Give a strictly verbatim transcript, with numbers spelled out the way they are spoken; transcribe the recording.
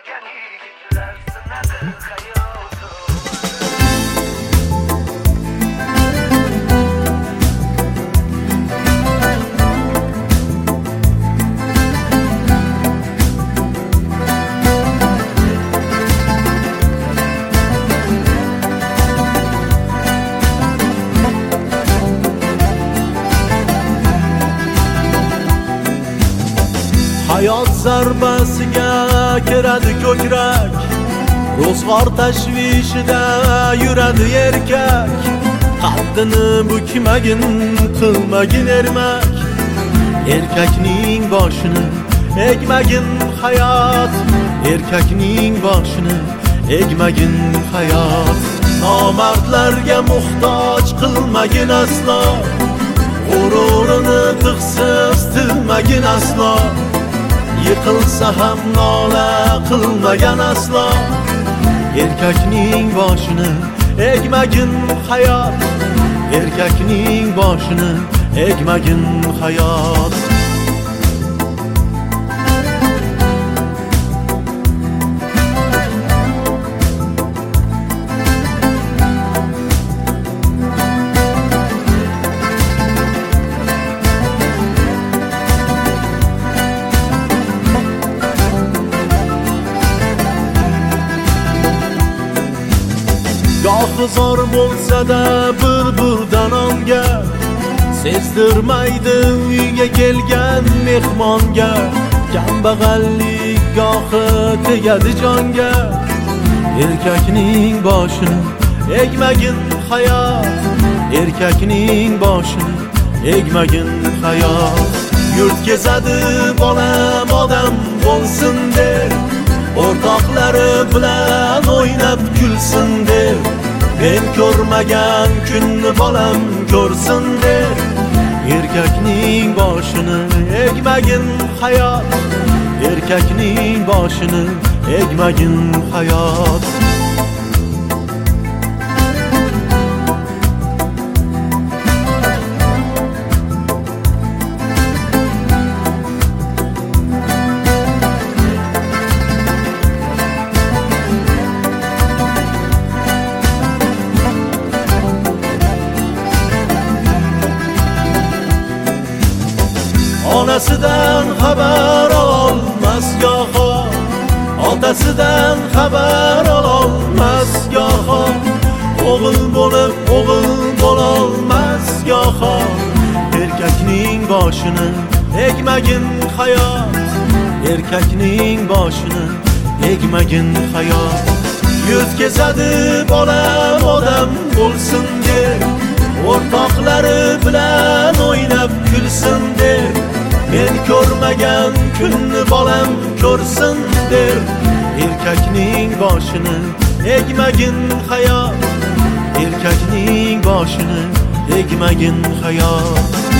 Sevmegen yigitler sınadı hayatı. Hayot zarbasiga kiradi ko'krak, ro'zg'or tashvishida yuradi erkak. Qaddini bukmagin, qilmagin ermak, erkakning boshini egmagin hayot, erkakning boshini egmagin hayot. Nomardlarga muhtoj qilmagin aslo, g'ururini tig'siz tilmagin aslo. Yiqilsa ham nola qilmagan aslo, erkakning boshini egmagin hayot, erkakning boshini egmagin hayot. Gohi zor bo'lsa-da bir-birdan onga, sezdirmaydi uyga kelgan mehmonga. Kambag'allik gohi tegadi jonga, erkakning boshini egmagin hayot, erkakning boshini egmagin hayot. Yurt kezadi bolam odam bo'lsin der, o'rtoqlari bilan o'ynab kulsin der. Men ko'rmagan kunni bolam ko'rsin der, erkakning boshini egmagin hayot, erkakning boshini egmagin hayot. Onasidan xabar ololmas goho, otasidan xabar ololmas goho, o'g'il bo'lib o'g'il bo'lolmas goho. Erkakning boshini egmagin hayot, erkakning boshini egmagin hayot. Yurt kezadi bolam odam bo'lsin der, o'rtoqlari bilan o'ynab kulsin der. Men ko'rmagan kunni bolam ko'rsin der, erkakning boshini egmagin hayot, erkakning boshini egmagin hayot.